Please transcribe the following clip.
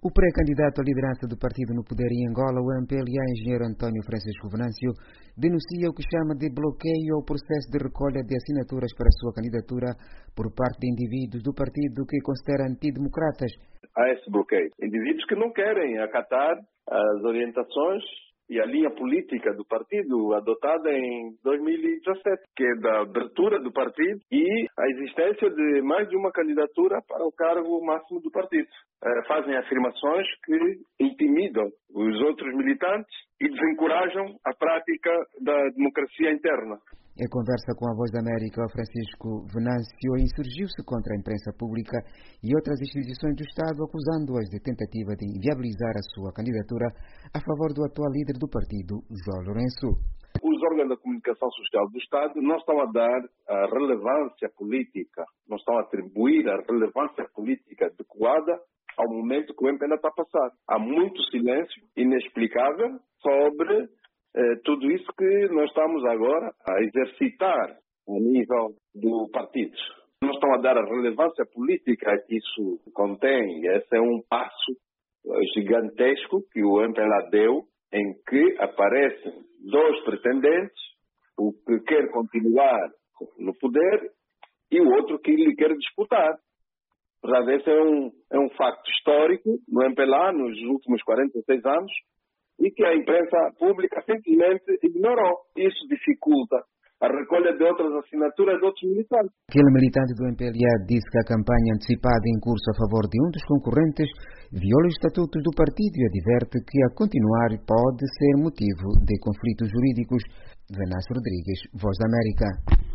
O pré-candidato à liderança do partido no poder em Angola, o MPLA, engenheiro António Francisco Venâncio, denuncia o que chama de bloqueio ao processo de recolha de assinaturas para a sua candidatura por parte de indivíduos do partido que considera antidemocratas. Há esse bloqueio. Indivíduos que não querem acatar as orientações e a linha política do partido adotada em 2017, que é da abertura do partido e a existência de mais de uma candidatura para o cargo máximo do partido. Fazem afirmações que intimidam os outros militantes e desencorajam a prática da democracia interna. Em conversa com a Voz da América, Francisco Venâncio insurgiu-se contra a imprensa pública e outras instituições do Estado, acusando-as de tentativa de inviabilizar a sua candidatura a favor do atual líder do partido, João Lourenço. Os órgãos da comunicação social do Estado não estão a dar a relevância política, não estão a atribuir a relevância política adequada ao momento que o MPLA está a passar. Há muito silêncio inexplicável sobre tudo isso que nós estamos agora a exercitar a nível do partido. Não estão a dar a relevância política que isso contém. Esse é um passo gigantesco que o MPLA deu, em que aparecem dois pretendentes, o que quer continuar no poder e o outro que lhe quer disputar. Portanto, esse é um facto histórico no MPLA nos últimos 46 anos, e que a imprensa pública simplesmente ignorou. Isso dificulta a recolha de outras assinaturas de outros militantes. Aquele militante do MPLA disse que a campanha antecipada em curso a favor de um dos concorrentes viola os estatutos do partido e adverte que a continuar pode ser motivo de conflitos jurídicos. Venâncio Rodrigues, Voz da América.